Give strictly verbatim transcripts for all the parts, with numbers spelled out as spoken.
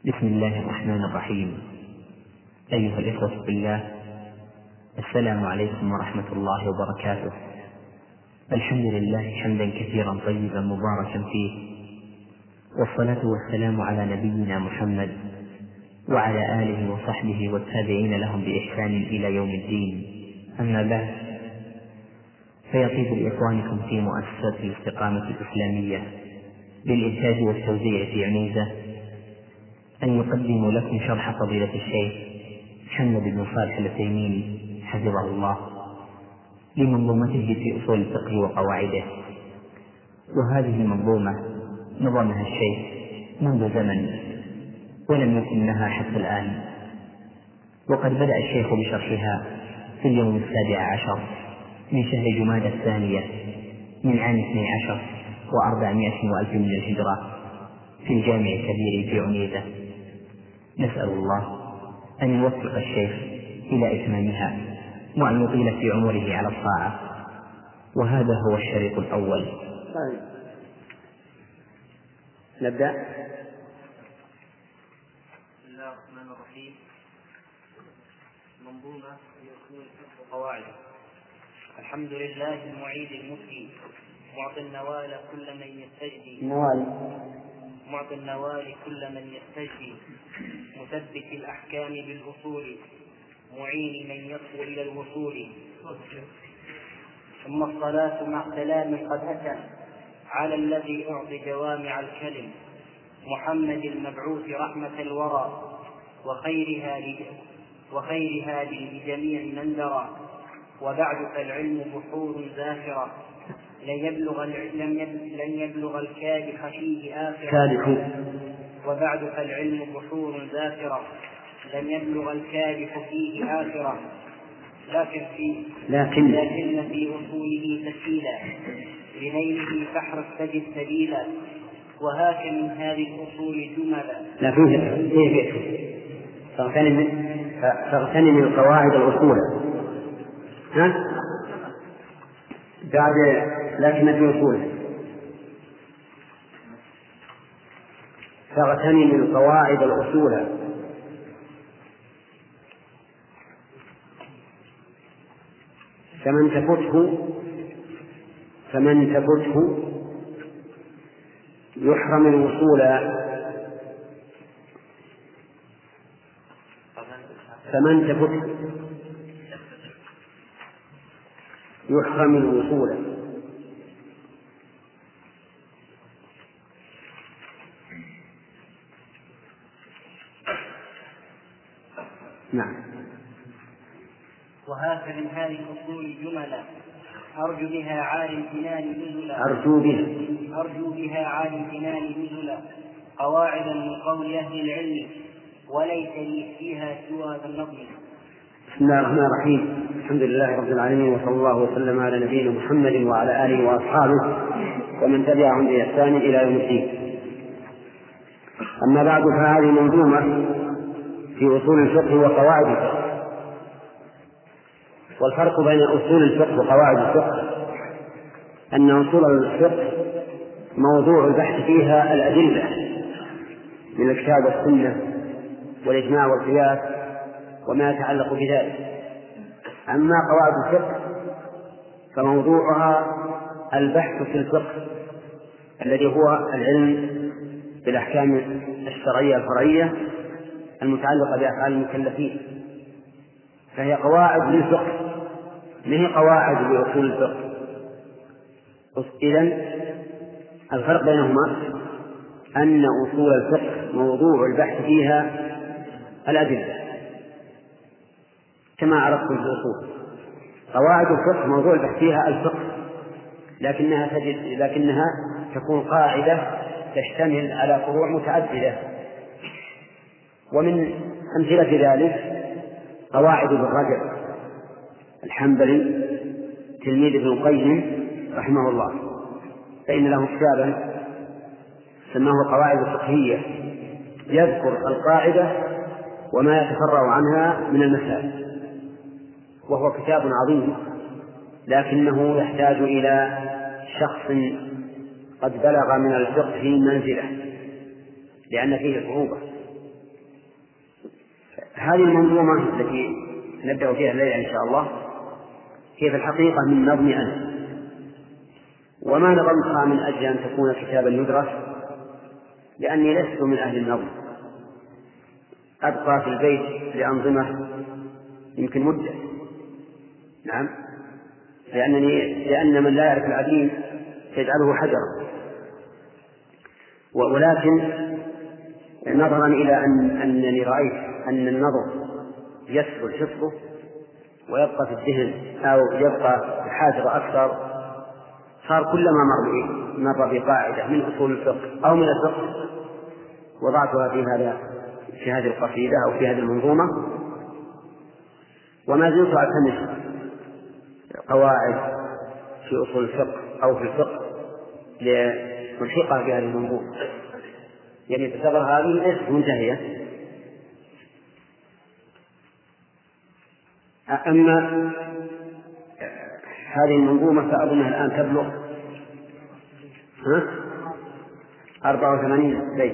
بسم الله الرحمن الرحيم. أيها الإخوة بالله، السلام عليكم ورحمة الله وبركاته. الحمد لله حمدا كثيرا طيبا مباركا فيه، والصلاة والسلام على نبينا محمد وعلى آله وصحبه والتابعين لهم بإحسان إلى يوم الدين. أما بعد، فيطيب لإخوانكم في مؤسسة الاستقامة الإسلامية للإنتاج والتوزيع في عنيزة أن يقدموا لكم شرح فضيلة الشيخ محمد بن صالح العثيمين حفظه الله لمنظومته في أصول الفقه وقواعده. وهذه المنظومة نظمها الشيخ منذ زمن ولم يتمها حتى الآن، وقد بدأ الشيخ بشرحها في اليوم السابع عشر من شهر جمادى الثانية من عام اثني عشر وأربعمائة وألف من الهجرة في الجامع الكبير في عنيزة. نسأل الله أن يوفق الشيخ إلى إتمامها وأن يطيل في عمره على الطاعة، وهذا هو الشريط الأول. طيب. نبدأ. بسم الله الرحمن الرحيم. منظومة في أصول الفقه وقواعده. الحمد لله المعيد المفدي معطي النوال كل من يستجدي نوال معطي النوال كل من يستجدي مثبت الأحكام بالأصول معين من يصل إلى الوصول. ثم الصلاة مع سلام قد أتى على الذي أعطي جوامع الكلم محمد المبعوث رحمة الورى وخيرها وخيرها لجميع من درى. وبعد فالعلم بحور زاخرة لن يبلغ لن يبلغ الكادح فيه آخرة. وبعد فالعلم بحور زاخرة لن يبلغ الكادح فيه آخرة. لكن في لكن, لكن في أصوله تسهيلا لنيله فاحرص تجد سبيلا. وهاك من هذه الأصول جملا. لا فيه فيه فيه فاغتنم القواعد الأصول. ها بعد لكن في أصوله فاغتنم القواعد الأصول فمن تفته فمن تفته يحرم الوصول فمن تفته يحرم الوصول. نعم. وهاك من هذه الأصول جملا أرجو بها عالي الجنان نزلا أرجو بها أرجو بها عالي الجنان نزلا قواعدا من قول أهل العلم وليس لي فيها سوى ذا النظم. بسم الله الرحمن الرحيم. الحمد لله رب العالمين، وصلى الله وسلم على نبينا محمد وعلى آله وأصحابه ومن تبعهم بإحسان إلى يوم الدين. أما بعد، فهذه منظومة في أصول الفقه وقواعد الفقه. والفرق بين أصول الفقه وقواعد الفقه أن أصول الفقه موضوع البحث فيها الأدلة من الكتاب والسنة والإجماع والقياس وما يتعلق بذلك. أما قواعد الفقه فموضوعها البحث في الفقه الذي هو العلم بالأحكام الشرعية الفرعية المتعلقة بأفعال المكلفين، فهي قواعد للفقه ما هي قواعد لأصول الفقه. إذن الفرق بينهما أن أصول الفقه موضوع البحث فيها الأدلة كما عرفت في الأصول. قواعد الفقه موضوع البحث فيها الفقه، لكنها تجد لكنها تكون قاعدة تشتمل على فروع متعددة. ومن أمثلة ذلك قواعد ابن رجب الحنبلي تلميذ ابن القيم رحمه الله، فإن له كتابا سماه قواعد الفقهية يذكر القاعدة وما يتفرع عنها من المسائل، وهو كتاب عظيم لكنه يحتاج إلى شخص قد بلغ من الفقه منزلة، لأن فيه صعوبة هذه المنظومة التي نبدأ فيها الليلة إن شاء الله هي في الحقيقة من نظم أنا، وما نظمتها من أجل أن تكون كتابا يدرس، لأني لست من أهل النظم، أبقى في البيت لأنظمة يمكن مدة. نعم، لأنني لأن من لا يعرف العديد يجعله حجرا. ولكن نظرا إلى أن أنني رأيت أن النظر يسهل حفظه ويبقى في الذهن أو يبقى حاجر أكثر، صار كلما مر مر بقاعدة من أصول الفقه أو من الفقه وضعتها في هذا في هذه القصيدة أو في هذه المنظومة، وما زلت أعتمد قواعد في أصول الفقه أو في الفقه لملحقها بهذه المنظومة، يعني تعتبر هذه ليست منتهية. أما هذه المنظومة فأظنها الآن تبلغ أربعة وثمانين بيت،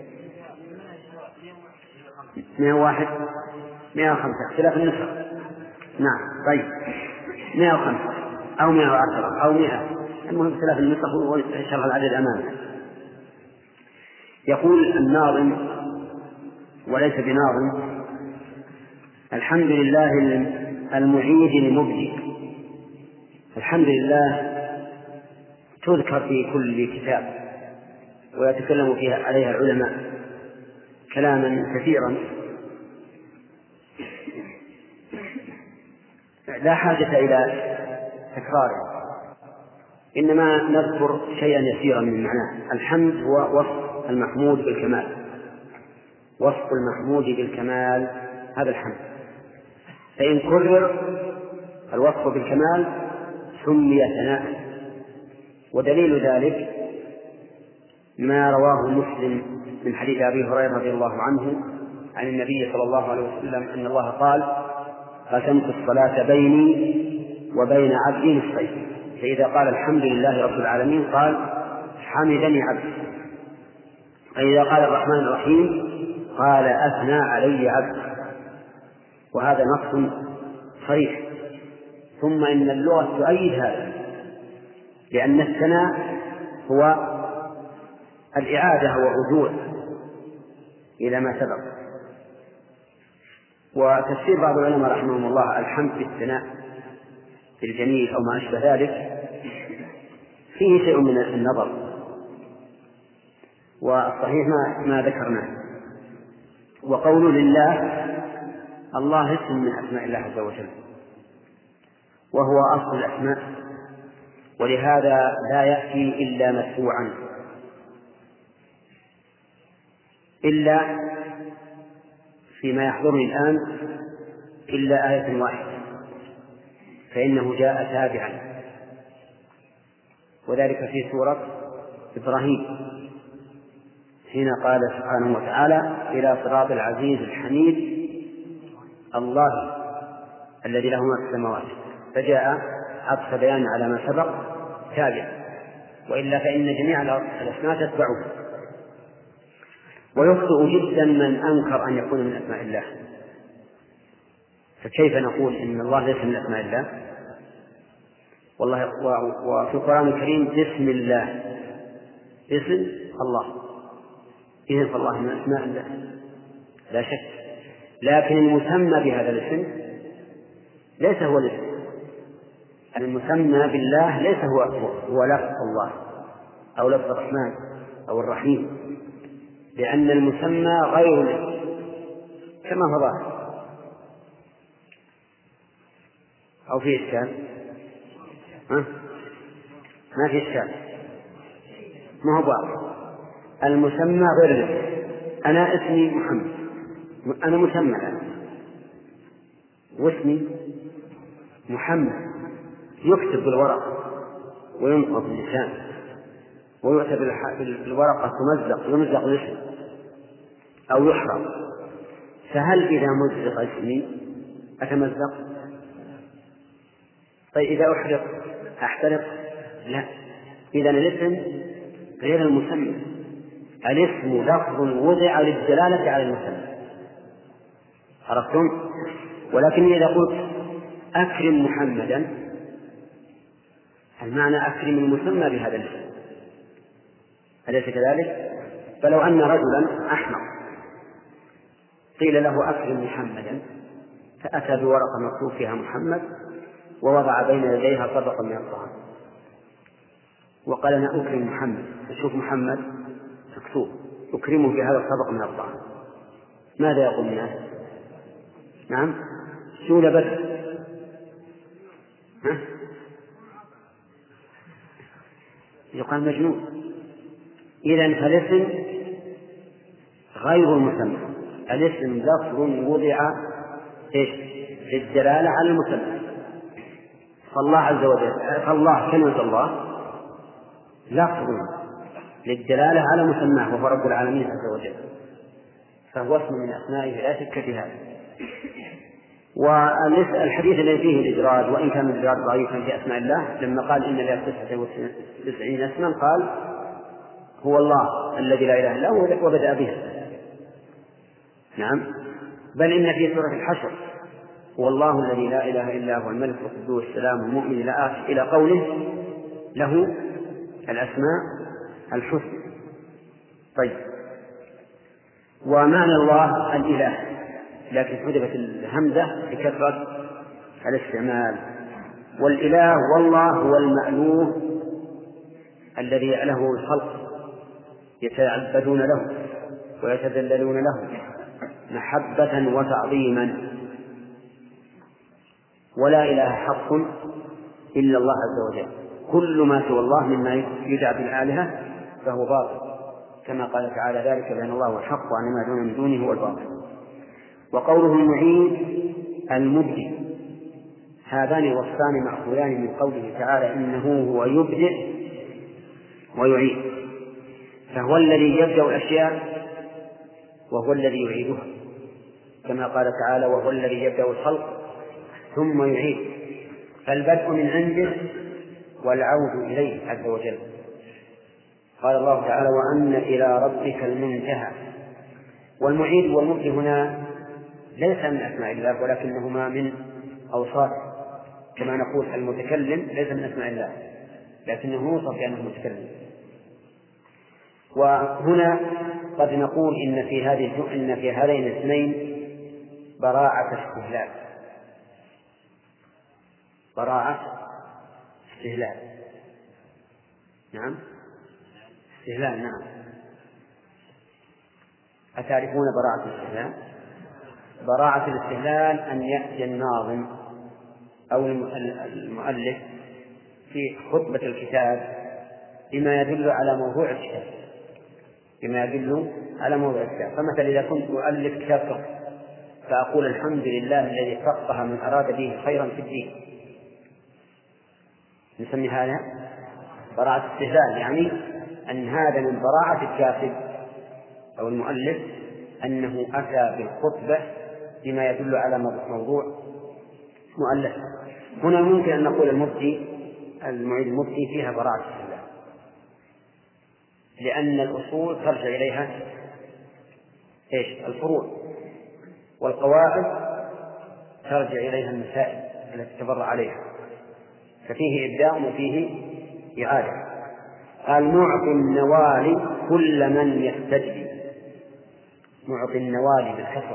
مئة وواحد مئة وخمسة اختلاف النسخ. نعم طيب، مئة وخمسة أو مئة وعشرة أو مئة، المهم اختلاف النسخ وشرح العدد أمامه. يقول الناظم وليس بناظم: الحمد لله المعيد المبدي. الحمد لله تذكر في كل كتاب ويتكلم فيها عليها العلماء كلاما كثيرا، لا حاجة إلى تكراره، إنما نذكر شيئا يسيرا من معناه. الحمد هو وصف المحمود بالكمال، وصف المحمود بالكمال هذا الحمد، فإن كرر الوصف بالكمال سمي ثناء. ودليل ذلك ما رواه مسلم من حديث أبي هريرة رضي الله عنه عن النبي صلى الله عليه وسلم أن الله قال: قسمت الصلاة بيني وبين عبدي نصفين، فإذا قال الحمد لله رب العالمين قال حمدني عبدي، فإذا قال الرحمن الرحيم قال أثنى علي عبدي. وهذا نص صريح. ثم إن اللغة تؤيد هذا، لأن الثناء هو الإعادة والرجوع إلى ما سبق. وتفسير بعض العلماء رحمهم الله الحمد بالثناء بالجميل أو ما أشبه ذلك فيه شيء من النظر، والصحيح ما, ما ذكرناه. وقول لله، الله اسم من أسماء الله عز وجل وهو أصل الأسماء، ولهذا لا يأتي إلا مدفوعا، إلا فيما يحضرني الآن إلا آية واحدة فإنه جاء تابعا، وذلك في سورة إبراهيم حين قال سبحانه وتعالى: إلى صراط العزيز الحميد الله الذي له ما في السماوات، فجاء عطف بيان على ما سبق تابع، وإلا فإن جميع الأسماء تتبعه. ويخطئ جدا من أنكر أن يكون من أسماء الله، فكيف نقول إن الله ليس من أسماء الله؟ والله وفي القرآن الكريم بسم الله، اسم الله، إذن فالله من أسماء الله لا شك، لكن المسمى بهذا الاسم ليس هو الاسم، المسمى بالله ليس هو هو لفظ الله أو لفظ الرحمن أو الرحيم، لأن المسمى غير الاسم كما هو ظاهر. أو في إشكال؟ ها؟ ما في إشكال، ما هو ظاهر. المسمى غير الاسم. أنا اسمي محمد، أنا مسمى أنا، واسمي محمد، يكتب بالورق وينقض اللسان ويؤتى بالورقة تمزق ويمزق الاسم أو يحرق، فهل إذا مزق اسمي أتمزق؟ طيب إذا أحرق أحترق؟ لا. إذن الاسم غير المسمى، الاسم لفظ وضع للدلالة على المسمى، عرفتم؟ ولكن إذا قلت أكرم محمدا المعنى أكرم المسمى بهذا الاسم، أليس كذلك؟ فلو أن رجلا أحمق قيل له أكرم محمدا فأتى بورقة مكتوب فيها محمد ووضع بين يديها طبقا من الطعام وقال أنا أكرم محمد، تشوف محمد مكتوب أكرمه بهذا الطبق من الطعام، ماذا يقول الناس؟ نعم شو لبث؟ ها؟ يقال مجنون. إذن فالاسم غير المسمى، الاسم لفظ وضع للدلالة على المسمى. فالله عز وجل فالله كلمة الله لفظ للدلالة على مسماه وهو رب العالمين عز وجل، فهو اسم من أسمائه لا شك في هذا. والحديث الذي فيه الإجراج وإن كان الإجراج ضعيفا في أسماء الله لما قال إن لله تسعة وتسعين اسما قال هو الله الذي لا إله إلا هو وبدأ به. نعم بل إن في سورة الحشر هو الله الذي لا إله إلا هو الملك القدوس السلام المؤمن إلى قوله له الأسماء الحسنى. طيب ومعنى الله الإله لكن حذفت الهمزة لكثرة الاستعمال. والإله والله هو المألوه الذي له الخلق يتعبدون له ويتذللون له محبة وتعظيما، ولا إله حق إلا الله عز وجل، كل ما سوى الله مما يدعى بالآلهة فهو باطل كما قال تعالى ذلك بأن الله هو الحق وأن ما دون من دونه هو الباطل. وقوله المعين المبدئ هذان وصفان مأخوذان من قوله تعالى إنه هو يبدئ ويعيد، فهو الذي يبدأ الأشياء وهو الذي يعيدها كما قال تعالى وهو الذي يبدأ الخلق ثم يعيد، فالبدء من عنده والعود إليه عز وجل. قال الله تعالى وأن إلى ربك المنتهى. والمعيد والمبدئ هنا ليس من أسماء الله ولكنهما من أوصاف، كما نقول المتكلم ليس من أسماء الله لكنه يوصف بأنه متكلم. وهنا قد نقول إن في هذه إن في هذين الاسمين براعة استهلال، براعة استهلال نعم استهلال نعم. أتعرفون براعة الاستهلال؟ براعة الاستهلال أن يأتي الناظم أو المؤلف في خطبة الكتاب بما يدل على موضوع الكتاب، بما يدل على موضوع الكتاب. فمثلا إذا كنت أؤلف كتاب فقه فأقول الحمد لله الذي فقه من أراد به خيرا في الدين، نسمي هذا براعة استهلال، يعني أن هذا من براعة الكاتب أو المؤلف أنه أتى بالخطبة بما يدل على موضوع مؤلف. هنا ممكن أن نقول المفتي المعيد المفتي فيها براعة استهلال، لأن الأصول ترجع إليها إيش؟ الفروع، والقواعد ترجع إليها المسائل التي تبرع عليها، ففيه إبداع وفيه إعادة. قال معطي النوال كل من يستجدي، معطي النوال بالكسر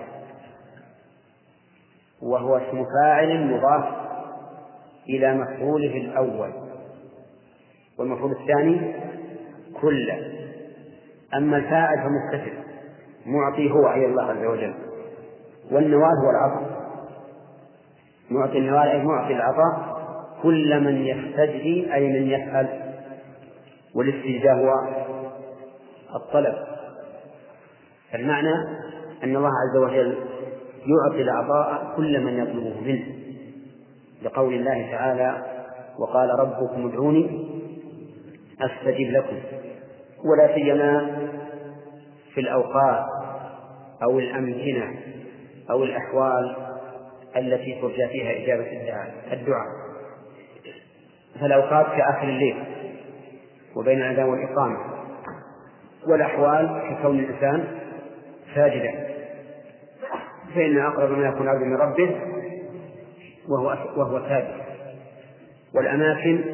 وهو اسم فاعل مضاف إلى مفعوله الأول والمفعول الثاني كل، أما الفاعل فمستتر، معطي هو أي الله عز وجل، والنوال هو العطاء. معطي النوال أي معطي العطاء كل من يستجدي أي من يفعل، والاستجداء هو الطلب. المعنى أن الله عز وجل يعطي العطاء كل من يطلبه منه، لقول الله تعالى وقال ربكم ادعوني أستجب لكم، ولا سيما في الأوقات أو الأمكنة أو الأحوال التي ترجى فيها إجابة الدعاء، فالأوقات كآخر الليل وبين الأذان والإقامة، والأحوال ككون الإنسان ساجدا فإن أقرب ما يكون العبد من ربه وهو وهو ثابت. والأماكن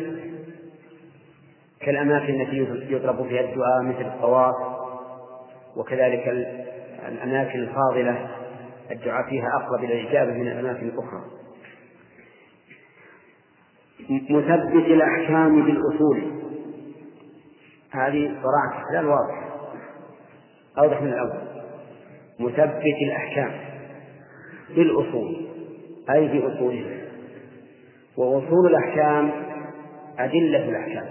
كالأماكن التي يطلب فيها الدعاء مثل الطواف، وكذلك الأماكن الفاضلة الدعاء فيها أقرب إلى الإجابة من الأماكن الأخرى. مثبت الأحكام بالأصول، هذه صراحة استدلال واضح أوضح من الأول. مثبت الأحكام بالأصول أي بأصولها، وأصول الأحكام أدلة الأحكام،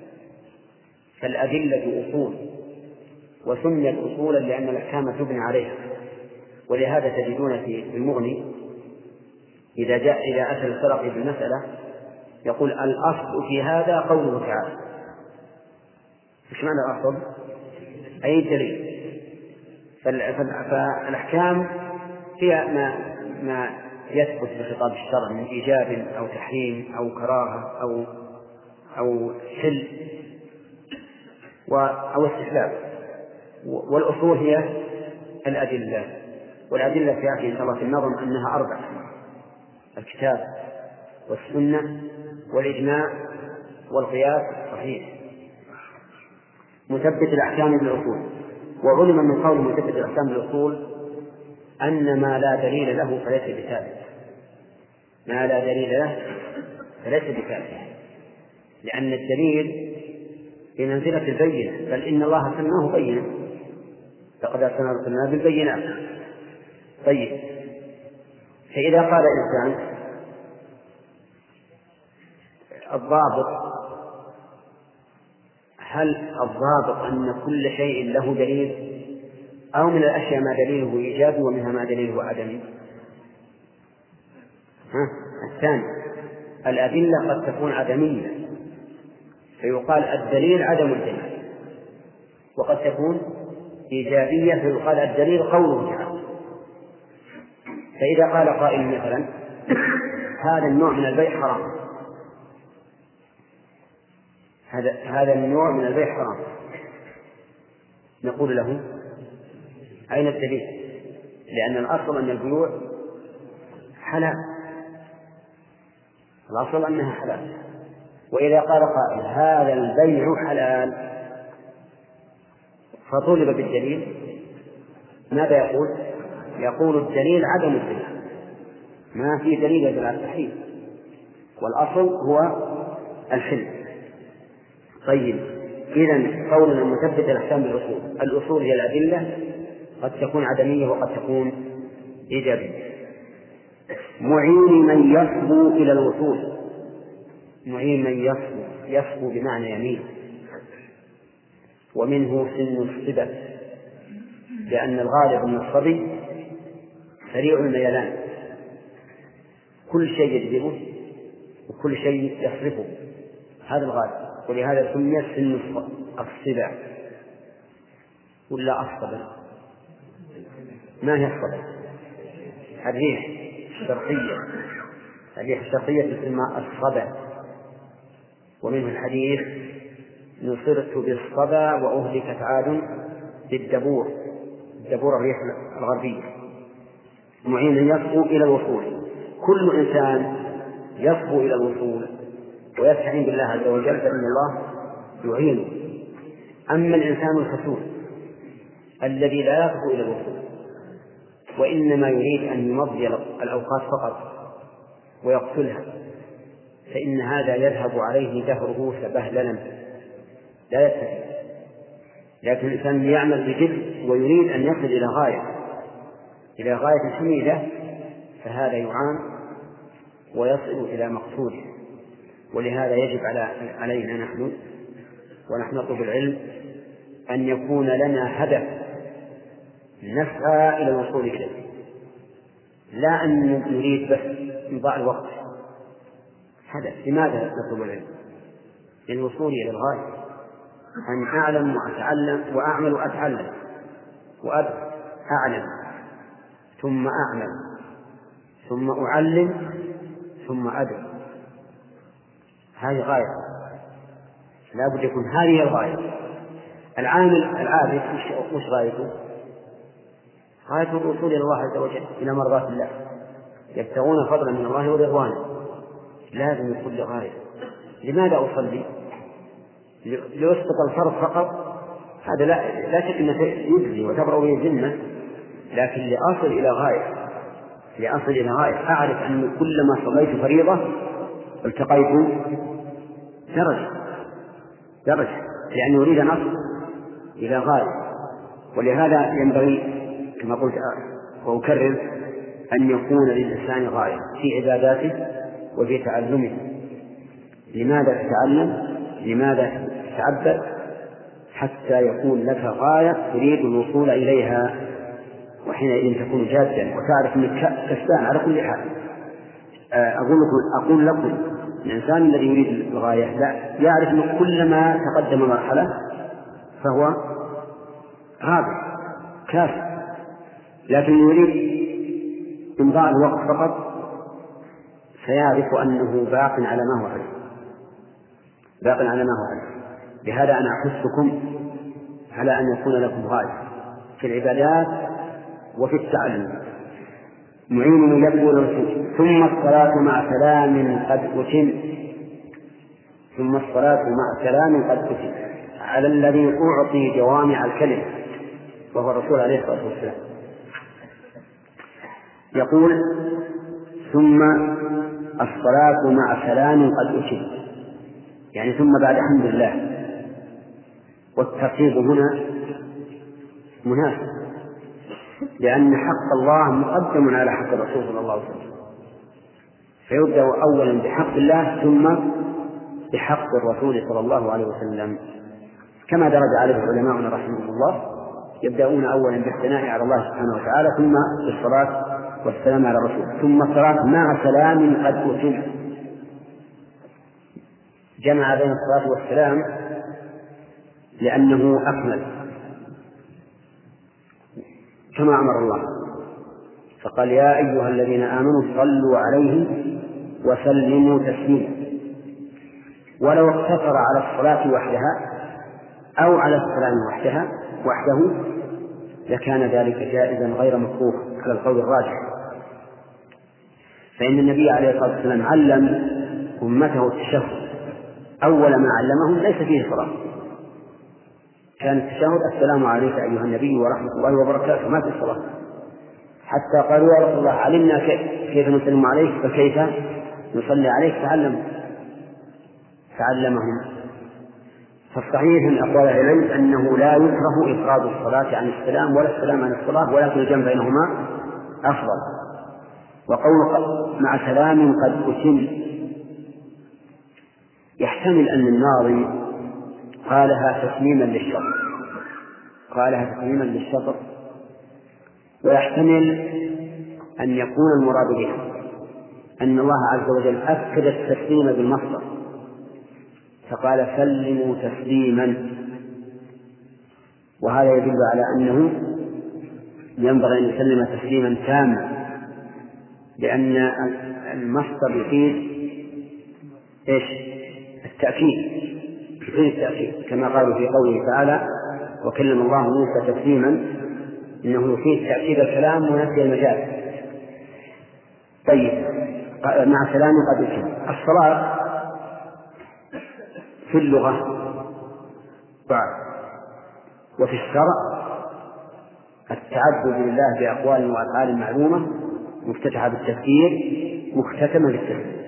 فالأدلة أصول، وسميت أصولا لأن الأحكام تبنى عليها. ولهذا تجدون في المغني إذا جاء إذا أتى الفرق بالمسألة يقول الأصل في هذا قوله تعالى. إيش معنى الأصل؟ أي دليل. فالأحكام هي ما ما يثبت بخطاب الشرع من إيجاب أو تحريم أو كراهة أو أو حل أو استحباب. والأصول هي الأدلة، والأدلة في إن شاء الله في النظم أنها أربعة: الكتاب والسنة والإجماع والقياس الصحيح. مثبت الأحكام بالأصول. وعلم من قول مثبت الأحكام بالأصول أن ما لا دليل له فليس بثابت، ما لا دليل له فليس بثابت، لأن الدليل بمنزلة البينة، بل إن الله سماه بينة، لقد أرسلنا رسلنا بالبينات. طيب، فإذا قال إنسان الضابط، هل الضابط أن كل شيء له دليل، أو من الأشياء ما دليله إيجابي ومنها ما دليله عدمي؟ ها؟ الثاني، الأدلة قد تكون عدمية فيقال الدليل عدم الدليل، وقد تكون إيجابية فيقال الدليل قوله تعالى. فإذا قال قائل مثلا هذا النوع من البيع حرام، هذا هذا النوع من البيع حرام، نقول له أين الدليل؟ لأن الأصل أن البيوع حلال، الأصل أنها حلال. وإذا قال قائل هذا البيع حلال فطلب بالدليل، ماذا يقول؟ يقول الدليل عدم الدليل، ما في دليل يدل على التحريم، والأصل هو الحل. طيب، إذن قولنا مثبت الأحكام بالأصول، الأصول هي الأدلة، قد تكون عدمية وقد تكون إيجابية. معين من يصبو إلى الوصول، معين من يصبو، يصبو بمعنى يمين، ومنه سن الصبا، لأن الغالب من الصبي سريع الميلان، كل شيء يجذبه وكل شيء يصرفه، هذا الغالب، ولهذا سمي سن الصبا. ولا الصبا؟ ما هي الصبا؟ الريح الشرقية، الريح الشرقية تسمى الصبا. ومنه الحديث نصرت بالصبا وأهلكت عاد بالدبور، الدبور الريح الغربية. معين يصبو إلى الوصول، كل إنسان يصبو إلى الوصول ويستعين بالله عز وجل فإن الله يعينه. أما الإنسان الخسول الذي لا يصبو إلى الوصول وإنما يريد أن يمضي الأوقات فقط ويقتلها، فإن هذا يذهب عليه دهره سبهللا لا يستطيع. لكن الإنسان يعمل بجد ويريد أن يصل إلى غاية إلى غاية حميدة، فهذا يعان ويصل إلى مقصوده. ولهذا يجب علينا نحن ونحن نطلب العلم أن يكون لنا هدف نسعى إلى الوصول إليه، لا أن نريد بس إمضاء الوقت. هدف، لماذا نطلب العلم؟ للوصول إلى الغاية، أن أعلم وأتعلم وأعمل وأتعلم وأدرس، أعلم ثم أعمل ثم أعلم ثم أدرس، هذه غاية، لا بد يكون هذه الغاية. العامل العابد وش غايته؟ غاية الوصول إلى الله عز وجل، إلى مرضاة الله، يبتغون فضلا من الله ورضوانه، لازم يكون له غاية. لماذا أصلي؟ لأسقط الفرض فقط؟ هذا لا, لا شك أنه يجزي وتبرأ به الذمة، لكن لأصل إلى غاية، لأصل إلى غاية، أعرف أن كلما صليت فريضة التقيت درجة درجة لأني أريد أن أصل إلى غاية. ولهذا ينبغي كما قلت وأكرر أن يكون للإنسان غاية في عباداته وفي تعلمه. لماذا تتعلم؟ لماذا تتعبد؟ حتى يكون لك غاية تريد الوصول إليها، وحينئذ تكون جادا وتعرف أنك كسبان على كل حال. أقول لكم, أقول لكم الإنسان الذي يريد الغاية لا يعرف أنه كلما تقدم مرحلة فهو رابع كافر، لكن يريد إمضاء الوقت فقط سيعرف أنه باق على ما هو عليه، باق على ما هو عليه. لهذا أنا أحثكم على أن يكون لكم غاية في العبادات وفي التعلم. معين يقول ثم الصلاة مع سلام قد أتم، ثم الصلاة مع سلام قد أتم على الذي أعطي جوامع الكلم وهو الرسول عليه الصلاة والسلام. يقول ثم الصلاة مع سلام قد أتم، يعني ثم بعد حمد الله، والترتيب هنا مناسب لأن حق الله مقدم على حق الرسول صلى الله عليه وسلم، فيبدأ أولا بحق الله ثم بحق الرسول صلى الله عليه وسلم، كما درج عليه علماؤنا رحمهم الله، يبدأون أولا بالثناء على الله سبحانه وتعالى ثم بالصلاة والسلام على الرسول، ثم الصلاة مع سلام قد أتم، جمع بين الصلاة والسلام لأنه أكمل كما أمر الله، فقال يا أيها الذين آمنوا صلوا عليه وسلموا تسليما. ولو اقتصر على الصلاة وحدها أو على السلام وحدها وحده لكان ذلك جائزا غير مكروه على القول الراجح، فإن النبي عليه الصلاة والسلام علم أمته التشهد، أول ما علمهم ليس فيه صلاة، كان التشهد السلام عليك أيها النبي ورحمة الله وبركاته، ما في الصلاة، حتى قالوا يا رسول الله علمنا كيف نسلم عليك فكيف نصلي عليك، تعلم تعلمهم. فالصحيح من أقوال أهل العلم أنه لا يكره إفراد الصلاة عن السلام ولا السلام عن الصلاة، ولكن الجمع بينهما أفضل. وقول مع سلام قد أتم يحتمل أن الناظم قالها تسليما للشطر، قالها تسليما للشطر، ويحتمل أن يكون المراد بها أن الله عز وجل أكد التسليم بالمصدر، فقال سلموا تسليما، وهذا يدل على أنه ينبغي أن يسلم تسليما تاما، لأن المصدر يفيد إيش؟ التأكيد، يفيد التأكيد كما قالوا في قوله تعالى وكلم الله موسى تسليما، إنه يفيد تأكيد الكلام ونفي المجال. طيب مع سلام قد أتم. الصلاة في اللغة بعد وفي الشرع التعبد لله بأقوال وأفعال معلومة مفتتحة بالتفكير مختتمة بالتسليم.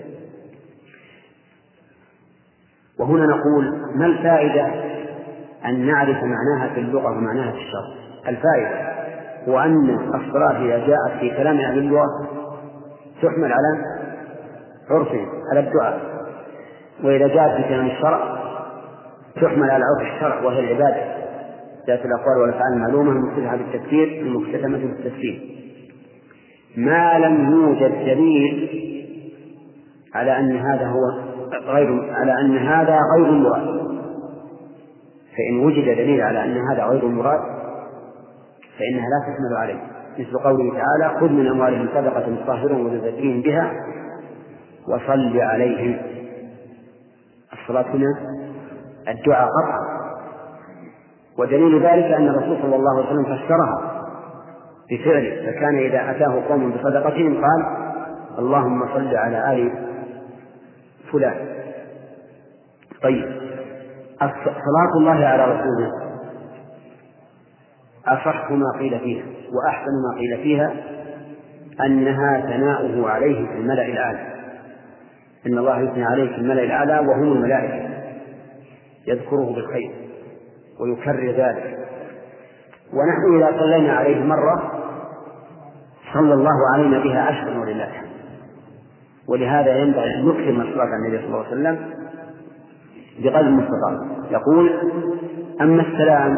وهنا نقول ما الفائدة أن نعرف معناها في اللغة ومعناها في الشرع؟ الفائدة هو أن الصلاة إذا جاءت في كلام أهل اللغة تحمل على عرفه على الدعاء، وإذا جاءت في كلام الشرع تحمل على عرف الشرع وهي العبادة ذات الأقوال والأفعال المعلومة المفتتحة بالتفكير المختتمة بالتسليم، ما لم يوجد دليل على أن هذا هو غير على أن هذا غير المراد. فإن وجد دليل على أن هذا غير المراد فإنها لا تحمل عليه، مثل قوله تعالى خذ من أموالهم صدقة تطهرهم وتزكيهم بها وصل عليهم. الصلاة هنا الدعاء قطعا، ودليل ذلك أن الرسول صلى الله عليه وسلم فسرها بفعله، فكان إذا أتاه قوم بصدقتهم قال اللهم صل على آل فلان. طيب، صلاة الله على رسوله أصح ما قيل فيها وأحسن ما قيل فيها أنها ثناؤه عليه في الملأ الأعلى، إن الله يثني عليه في الملأ الأعلى وهم الملائكة، يذكره بالخير ويكرر ذلك. ونحن إذا صلينا عليه مرة صلى الله علينا بها عشرا ولله الحمد. ولهذا ينبغي أن نكثر من الصلاة على النبي صلى الله عليه وسلم بقدر المستطاع. يقول: أما السلام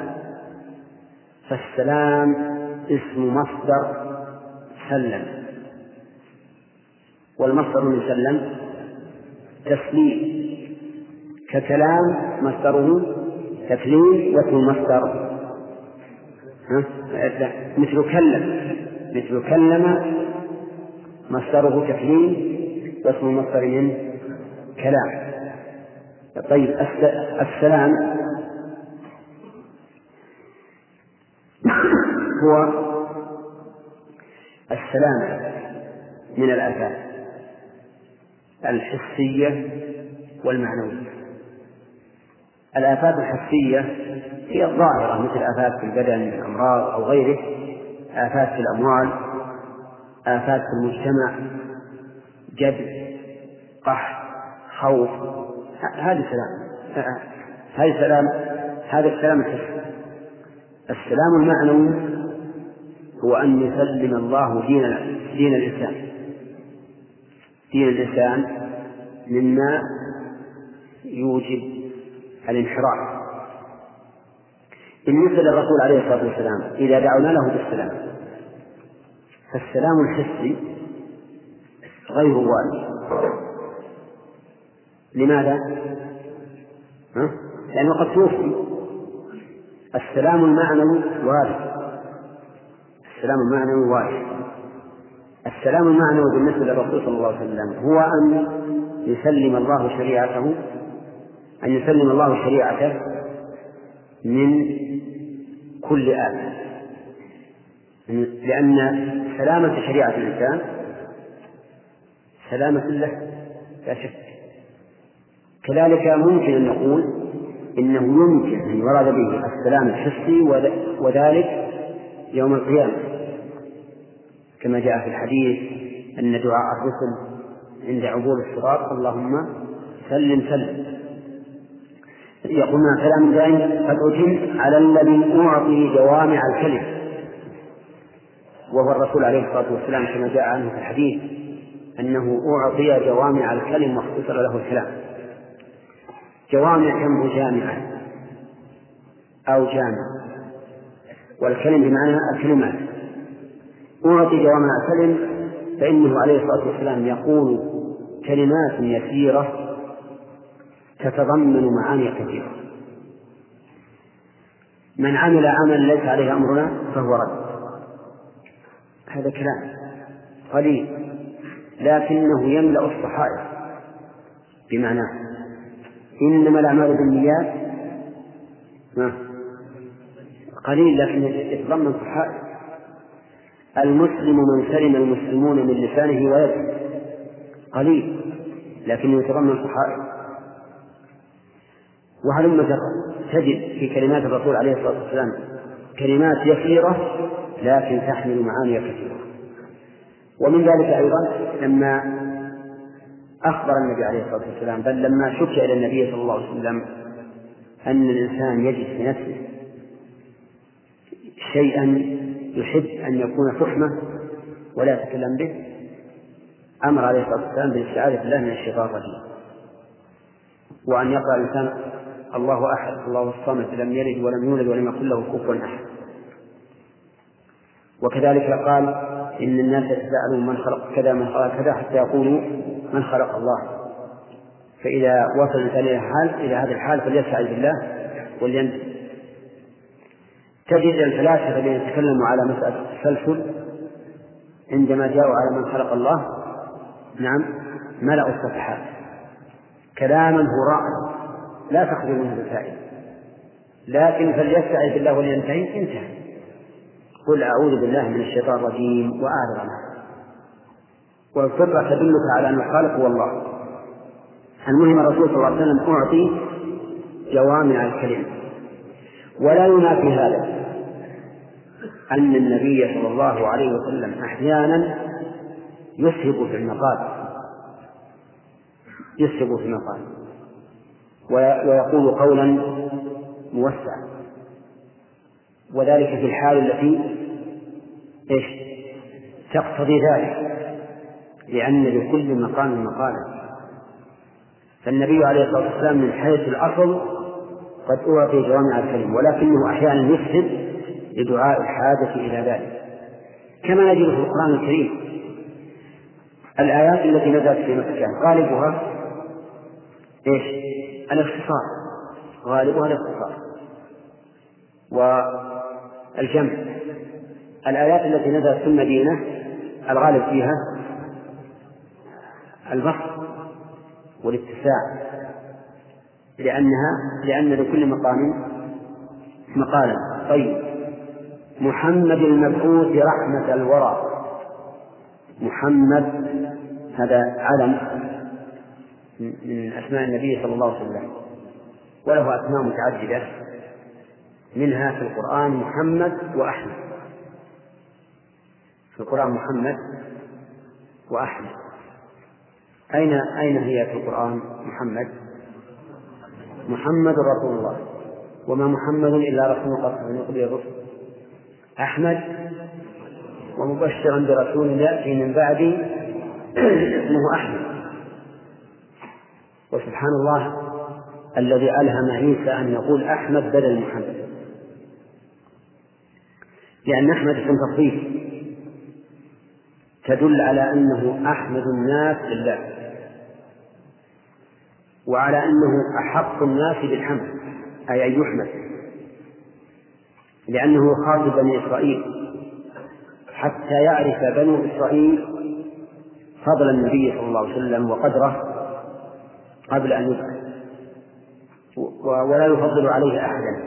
فالسلام اسم مصدر سلم، والمصدر من سلم تسليم، ككلام مصدره تكليم، واسم المصدر مثل كلم، مثل كلم مصدره تكليم، واسم المصدر من كلام. طيب، السلام هو السلام من الآفات الحسية والمعنوية. الآفات الحسية هي الظاهرة، مثل آفات في البدن من الأمراض أو غيره، آفات في الأموال، آفات في المجتمع، جد، قحط، خوف، هذا السلام، هذا السلام هذا السلام الحسي. السلام المعنوي هو أن يسلم الله دين دين الإنسان دين الإنسان مما يوجب الانحراف. بالنسبة للرسول عليه الصلاة والسلام إذا دعونا له بالسلام، فالسلام الحسي غير وارد. لماذا؟ ها؟ لأنه قد توفي. السلام المعنوي وارد، السلام المعنوي وارد. السلام المعنوي بالنسبة للرسول صلى الله عليه وسلم هو أن يسلم الله شريعته أن يسلم الله شريعته من كل آفة، لأن سلامة شريعة الإنسان سلامة له لا شك. كذلك ممكن أن نقول إنه يمكن أن يراد به السلام الحسي، وذلك يوم القيامة، كما جاء في الحديث أن دعاء الرسل عند عبور الصراط اللهم سلم سلم. يقولون كلام دائم قد أتم على الذي أعطي جوامع الكلم، وهو الرسول عليه الصلاة والسلام كما جاء عنه في الحديث أنه أعطي جوامع الكلم واختصر له الكلام. جوامع جمع جامعة أو جامع، والكلم بمعنى الكلمات. أعطي جوامع الكلم فإنه عليه الصلاة والسلام يقول كلمات يسيرة تتضمن معاني كثيرة. من عمل عملا ليس عليه أمرنا فهو رد. هذا كلام قليل لكنه يملأ الصحائف بمعناه. إنما الأعمال بالنيات قليل لكن يتضمن صحائف. المسلم من سلم المسلمون من لسانه ويده قليل لكنه يتضمن صحائف. وهلم تجد في كلمات الرسول عليه الصلاة والسلام كلمات يسيرة لكن تحمل معاني كثيرة. ومن ذلك أيضا لما أخبر النبي عليه الصلاة والسلام، بل لما شكي إلى النبي صلى الله عليه وسلم أن الإنسان يجد في نفسه شيئا يحب أن يكون فحمة ولا يتكلم به، أمر عليه الصلاة والسلام بالاستعاذة بالله من الشيطان الرجيم، وأن يقرأ الإنسان الله أحد الله الصمد لم يلد ولم يولد ولم يكن له كفوا أحد. وكذلك قال إن الناس يتساءلون من خلق كذا من خلق كذا حتى يقولوا من خلق الله. فإذا وصل الإنسان إلى حال إلى هذه الحال فليستعذ بالله ولينتهي. تجد الفلاسفة الذين يتكلموا على مسألة التسلسل عندما جاءوا على من خلق الله نعم ملأوا الصفحات كلاما هراء لا تخرج منه بفائدة، لكن فليستعذ بالله ولينتهي انتهى. قل أعوذ بالله من الشيطان الرجيم وأعرض عنها، والفطرة تدلك على أن الخالق هو الله. المهم الرسول صلى الله عليه وسلم أعطي جوامع الكلم. ولا ينافي هذا أن النبي صلى الله عليه وسلم أحيانا يسهب في المقال يسهب في المقال ويقول قولا موسعا، وذلك في الحال التي إيش تقتضي ذلك، لأن لكل مقام مقالا. فالنبي عليه الصلاة والسلام من حيث الأصل قد أعطي جوامع الكلم، ولكنه أحيانا يسهب لدعاء الحاجة إلى ذلك، كما نجد في القرآن الكريم الآيات التي نزلت في مكة غالبها إيش الاختصار، غالبها الاختصار والجمع. الآيات التي نزلت في المدينة الغالب فيها البسط والاتساع، لأنها لأن لكل مقام مقالا. طيب، محمد المبعوث رحمة الورى، محمد هذا علم من أسماء النبي صلى الله عليه وسلم، وله أسماء متعددة، منها في القرآن محمد وأحمد. في القرآن محمد وأحمد. أين أين هي في القرآن محمد؟ محمد رسول الله، وما محمد إلا رسول قد من قبل الرسل. أحمد ومبشرا برسول يأتي من بعدي اسمه أحمد. وسبحان الله الذي ألهم عيسى أن يقول أحمد بدل محمد، لأن أحمد اسم تفضيل تدل على أنه أحمد الناس لله، وعلى أنه أحق الناس بالحمد، أي أن يحمد، لأنه خاطب بني إسرائيل حتى يعرف بنو إسرائيل فضل النبي صلى الله عليه وسلم وقدره قبل أن يبعث، ولا يفضل عليه أحدا.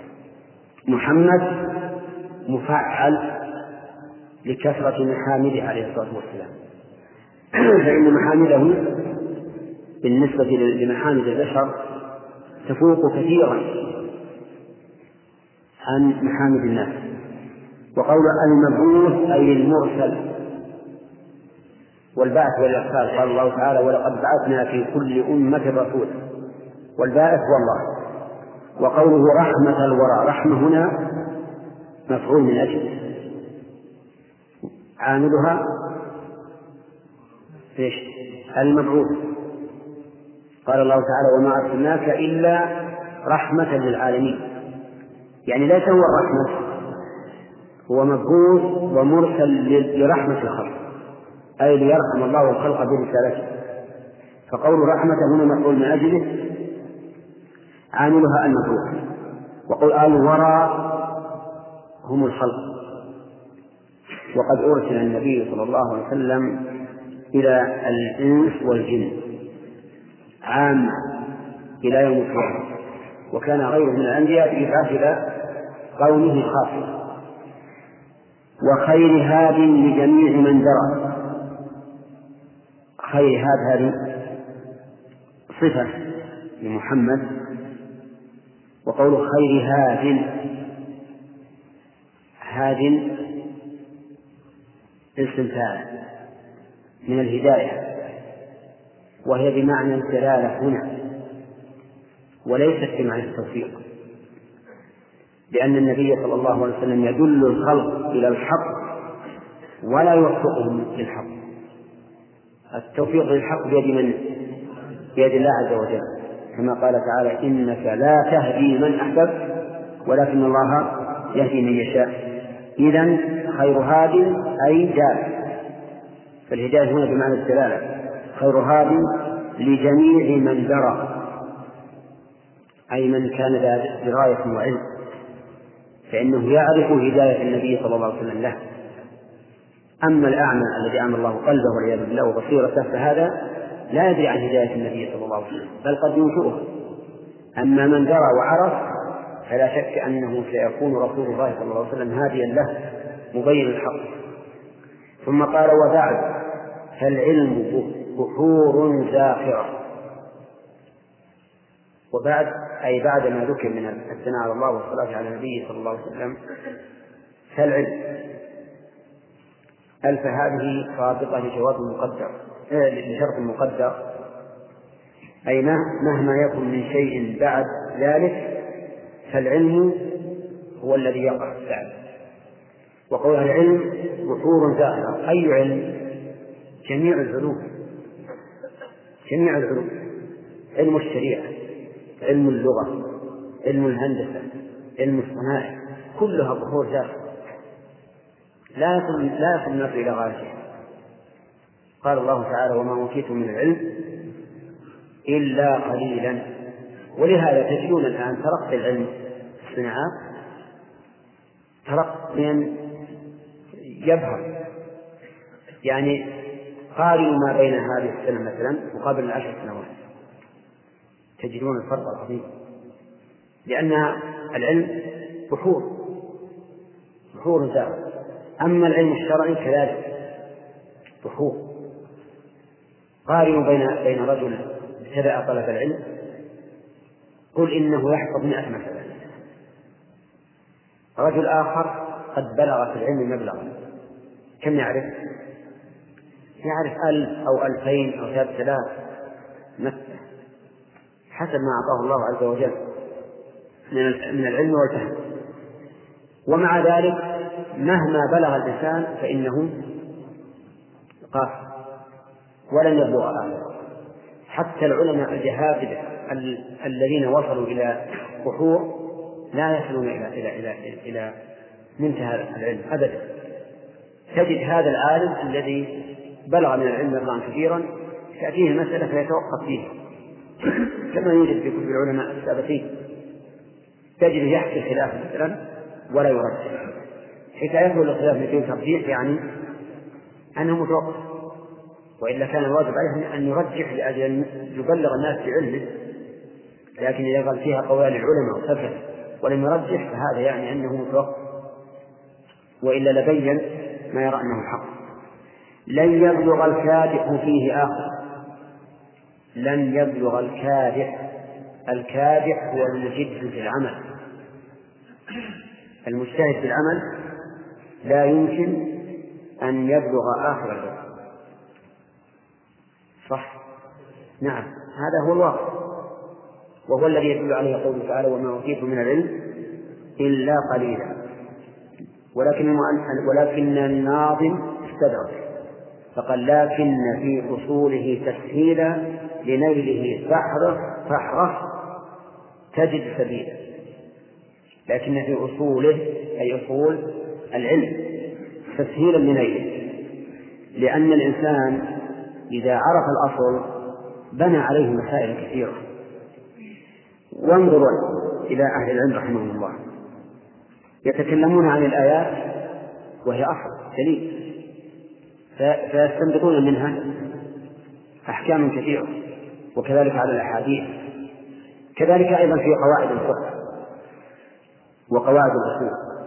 محمد مفعل لكثرة محامده عليه الصلاة والسلام، فإن محامده بالنسبة لمحامد البشر تفوق كثيرا عن محامد الناس. وقول المبعوث أي المرسل، والبعث والإرسال قال الله تعالى ولقد بعثنا في كل أمة رسولا، والباعث هو الله. وقوله رحمة الورى، رحمة هنا مفعول من أجل، عاملها ايش؟ المبعوث. قال الله تعالى وما أرسلناك إلا رحمة للعالمين، يعني ليس هو الرحمة، هو مبعوث ومرسل لرحمة الخلق، أي ليرحم الله الخلق برسالته. فقول رحمة هنا مفعول من أجله، عاملها المبعوث. وقل الورى هم الخلق. وقد أرسل النبي صلى الله عليه وسلم إلى الإنس والجن عام إلى يوم القيامة، وكان غيره من الأنبياء يبعث إلى قومه خاصة. وخير هاد لجميع من درى، خير هاد هذه صفة لمحمد. وقول خير هاد، هاد اسم فاعل من الهداية، وهي بمعنى الدلالة هنا وليست بمعنى التوفيق، لأن النبي صلى الله عليه وسلم يدل الخلق إلى الحق ولا يوفقهم للحق. التوفيق للحق بيد من؟ بيد الله عز وجل، كما قال تعالى إنك لا تهدي من أحببت ولكن الله يهدي من يشاء. إذن خير هاد أي دال، فالهداية هنا بمعنى الدلالة. خير هاد لجميع من درى، أي من كان ذا دراية وعلم، فإنه يعرف هداية النبي صلى الله عليه وسلم له. أما الأعمى الذي أعمى الله قلبه والعياذ بالله وبصيرته فهذا لا يدري عن هداية النبي صلى الله عليه وسلم، بل قد ينكره. أما من درى وعرف فلا شك أنه سيكون رسول الله صلى الله عليه وسلم هاديا له مبين الحق. ثم قال وبعد فالعلم بحور زاخرة. وبعد أي بعد ما ذكر من الثناء على الله والصلاة على النبي صلى الله عليه وسلم فالعلم ألف هذه رابطة لجواب مقدر لشرط مقدر، أي مهما يكن من شيء بعد ذلك فالعلم هو الذي يقع بعد. وقول العلم بحور زاخرة، أي علم؟ جميع العلوم، جميع العلوم، علم الشريعة، علم اللغة، علم الهندسة، علم الصناعة، كلها بحور زاخرة لا لا يصل الناس إلى غايتها. قال الله تعالى وما أوتيتم من العلم إلا قليلا. ولهذا تجدون الآن ترقي العلم في الصناعات ترقيا يبهر. يعني قارنوا ما بين هذه السنة مثلا وقبل العشر سنوات تجدون الفرق العظيم، لأن العلم بحور بحور زاخرة. أما العلم الشرعي كذلك بحور. قارنوا بين بين رجل ابتدأ طلب العلم قل إنه يحفظ مئة مثلا، رجل آخر قد بلغ في العلم مبلغا، كم يعرف؟ يعرف ألف أو ألفين أو ثلاث آلاف مثلا حسب ما أعطاه الله عز وجل من العلم والفهم. ومع ذلك مهما بلغ الإنسان فإنه قاصر ولن يبلغ آخر. حتى العلماء الجهابذة الذين وصلوا إلى بحور لا يصلون إلى إلى إلى إلى منتهى العلم أبدا. تجد هذا العالم الذي بلغ من العلم مبلغا كبيرا تأتيه المسألة فيتوقف فيها كما يوجد في كتب العلماء السابقين، تجد يحكي الخلاف مثلا ولا يرجح. حكايته للخلاف بدون ترجيح يعني أنه متوقف، وإلا كان الواجب عليه أن يرجح لأجل أن يبلغ الناس بعلمه. لكن إذا قال فيها قوال العلماء وسكت ولم يرجح فهذا يعني أنه متوقف، وإلا لبين ما يرى أنه حق. لن يبلغ الكادح فيه آخر. لن يبلغ الكادح. الكادح هو المجد في العمل، المجتهد في العمل لا يمكن أن يبلغ آخر العلم. صح؟ نعم، هذا هو الواقع، وهو الذي يدل عليه قوله تعالى وما أوتيتم من العلم إلا قليلا. ولكن ولكن الناظم استدرك فقال لكن في أصوله تسهيلا لنيله سحره سحره تجد سبيلا. لكن في أصوله أي أصول العلم تسهيلا لنيله، لأن الإنسان إذا عرف الأصل بنى عليه مسائل كثيرة. وانظروا إلى أهل العلم رحمهم الله يتكلمون عن الآيات وهي أصل دليل فيستنبطون منها أحكام كثيرة، وكذلك على الأحاديث، كذلك أيضا في قواعد الفقه وقواعد الأصول.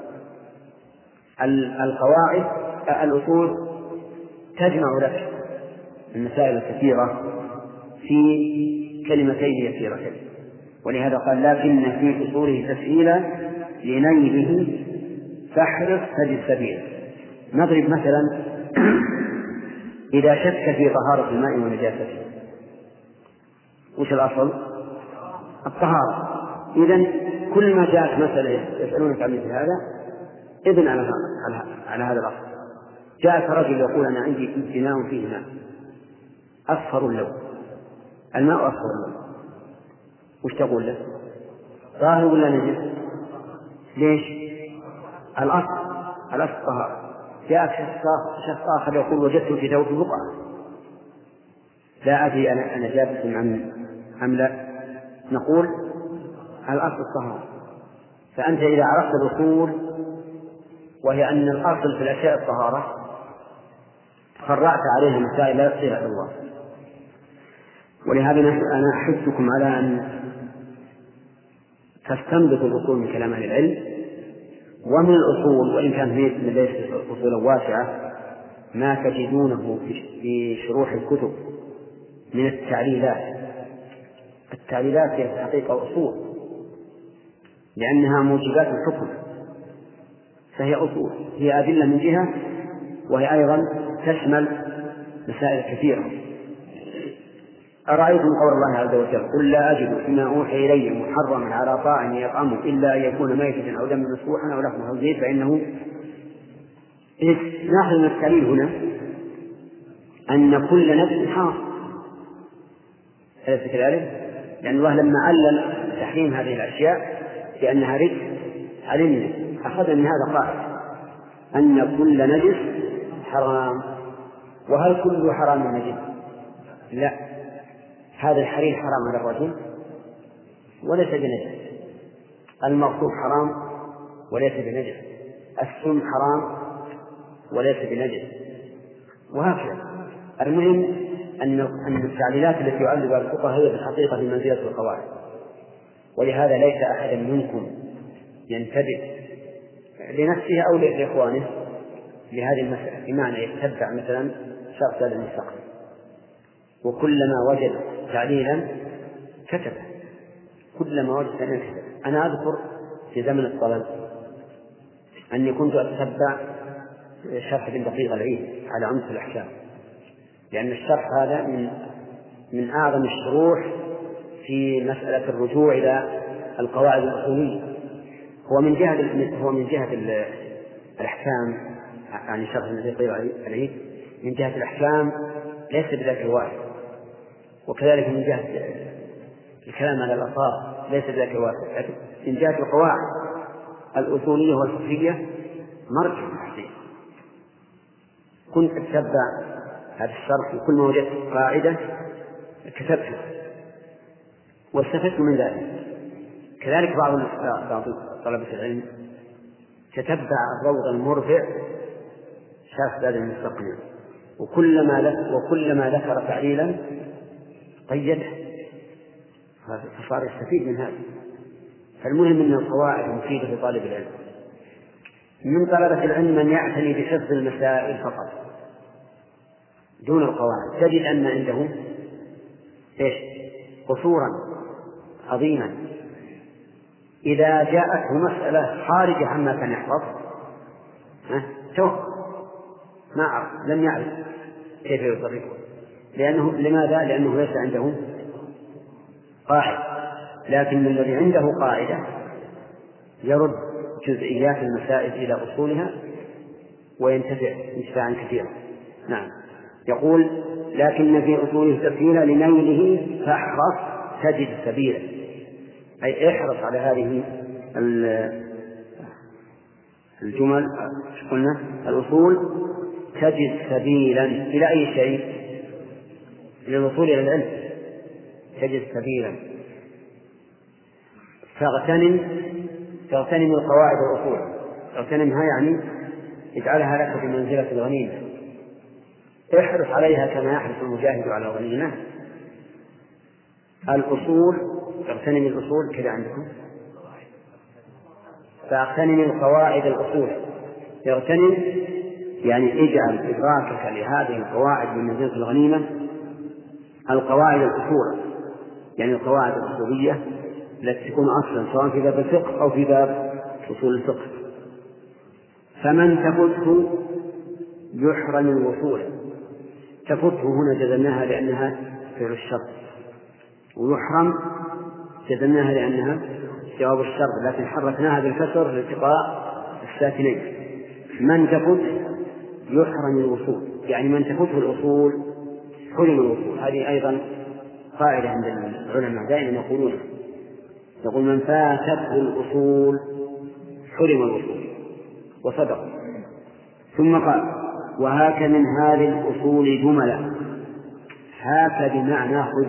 القواعد الأصول تجمع لك المسائل الكثيرة في كلمتين يسيرتين، ولهذا قال لكن في أصوله تسهيلا لنيله فاحرص تجد سبيلا. نضرب مثلا إذا شك في طهارة الماء ونجاسته وش الأصل؟ الطهارة. إذن كل ما جاءت مسألة يسألونك عن مثل هذا ابن على على هذا الأصل. جاءك رجل يقول أنا عندي إناء فيه ماء أصفر اللون، الماء أصفر اللون، وش تقول له؟ طاهر ولا نجس؟ ليش؟ الأصل الأصل طهارة. جاءك شخص آخر يقول وجدت في ثوب بقعة، لا أدري أنا أنا جابت أم لا، نقول الأصل الطهارة. فأنت إذا عرفت الأصول وهي أن الأصل في الأشياء الطهارة فرعت عليها مسائل لا يحصيها إلا الله. ولهذا أنا أحثكم على أن فاستنبطوا الأصول من كلام أهل العلم. ومن الأصول وإن كان ليست أصولا واسعة ما تجدونه في شروح الكتب من التعليلات. التعليلات هي في الحقيقة أصول لأنها موجبات الحكم، فهي أصول، هي أدلة من جهة وهي أيضا تشمل مسائل كثيرة. أرأيتم قول الله عز وجل قل لا أجد فيما أوحي إلي محرما على طاعم يطعمه إلا أن يكون ميتة أو دما مسفوحا أو لحم خنزير فإنه ناخذ من التعليل هنا أن كل نفس حرام، أليس كذلك؟ لأن الله لما علل تحريم هذه الأشياء لأنها رجس علمنا أخذ من هذا قاعدة أن كل نجس حرام. وهل كل حرام نجس؟ لا، هذا الحرير حرام على الرجل وليس بنجس، المغصوب حرام وليس بنجس، السم حرام وليس بنجس، وهكذا. المهم أن أن التعليلات التي يعلل بها الفقهاء هي في الحقيقة بمنزلة القواعد، ولهذا ليس أحد منكم ينتبه لنفسه أو لإخوانه لهذه المسألة، بمعنى يتبع مثلا شرط هذا المستقبل وكلما وجد تعليلا كتبه، كلما وجد تعليلا كتبه. أنا أذكر في زمن الطلب أني كنت أتتبع شرح ابن دقيق العيد على عمدة الأحكام، لأن الشرح هذا من من أعظم الشروح في مسألة الرجوع إلى القواعد الأصولية. هو من جهة هو من جهة الأحكام، يعني شرح ابن دقيق العيد من جهة الأحكام ليس بذاك الواسع، وكذلك من جهة الكلام على الآثار ليس بذاك الواسع، لكن من جهة القواعد الأصولية والفقهية مرجع حقيقي. كنت أتبع هذا الشرح وكل ما وجدت قاعدة كتبتها واستفدت من ذلك. كذلك بعض بعض طلبة العلم تتبع الروض المرفع شاف ذلك المستقيم، وكلما لك وكلما ذكر تعليلا قيده، فصار يستفيد من هذا. فالمهم أن القواعد مفيدة لطالب العلم. من طلبة العلم من يعتني بحفظ المسائل فقط دون القواعد، تجد أن عنده إيش؟ قصورا عظيما. إذا جاءته مسألة خارجة عما كان يحفظ توقف، ما عرف، لم يعرف كيف يصرفه. لأنه لماذا؟ لأنه ليس عنده قاعدة. لكن الذي عنده قاعدة يرد جزئيات المسائل إلى أصولها وينتفع انتفاعا كثيرا. نعم. يقول لكن في أصوله تفصيلا لنيله فاحرص تجد سبيلا، أي احرص على هذه الجمل قلنا الأصول تجد سبيلا إلى أي شيء؟ إلى الوصول إلى العلم. تجد سبيلا فاغتنم فاغتنم القواعد والأصول. اغتنمها يعني اجعلها لك بمنزلة الغنيمة، احرص عليها كما يحرص المجاهد على الغنيمة. الأصول اغتنم الأصول كذا عندكم، فاغتنم القواعد الأصول. اغتنم يعني اجعل إدراكك لهذه القواعد من منزلة الغنيمة. القواعد الأصول يعني القواعد الأصولية التي تكون أصلا سواء في باب الفقه أو في باب أصول الفقه. فمن تفته يحرم الوصول. تفته هنا جزمناها لأنها فعل الشرط، ويحرم جزمناها لأنها جواب الشرط، لكن حركناها بالكسر لالتقاء الساكنين. من تفت يحرم الوصول، يعني من تفته الأصول حرم الوصول. هذه أيضا قاعدة عند العلماء دائما يقولون، يقول من فاتته الأصول حرم الوصول، وصدق. ثم قال وهاك من هذه الأصول جملا. هاك بمعنى خذ،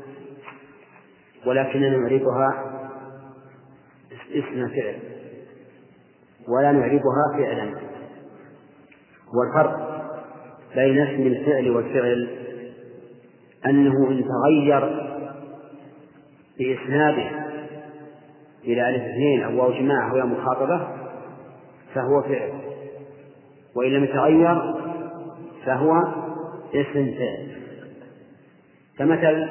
ولكننا نعرفها اسم فعل ولا نعرفها فعلا. والفرق بين اسم الفعل والفعل أنه إن تغير بإسناده إلى ألف اثنين أو واو جماعة أو يا مخاطبة فهو فعل، وإن لم يتغير فهو اسم فعل. كمثل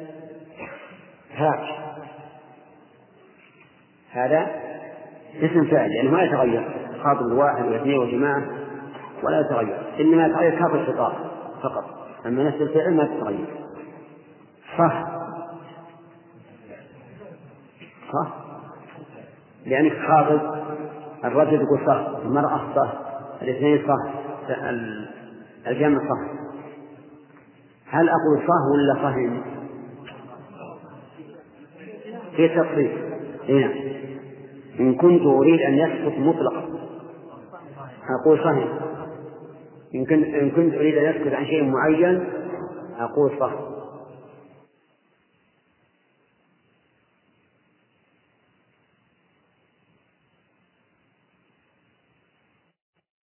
هاك، هذا اسم فاعل يعني ما يتغير، خاطب الواحد والاثنين والجماعة ولا يتغير، إنما يتغير خاطب الخطاب فقط، أما نفس الفعل ما تتغير. صح صح لأنك خاطب الرجل يقول صح، المرأة صح، الاثنين صح، الجمع صح. هل أقول صح ولا صحيح؟ في تفصيل هنا. إن كنت أريد أن يسكت مطلقا أقول صحيح، إن كنت إن كنت أريد أن يسكت عن شيء معين أقول صح.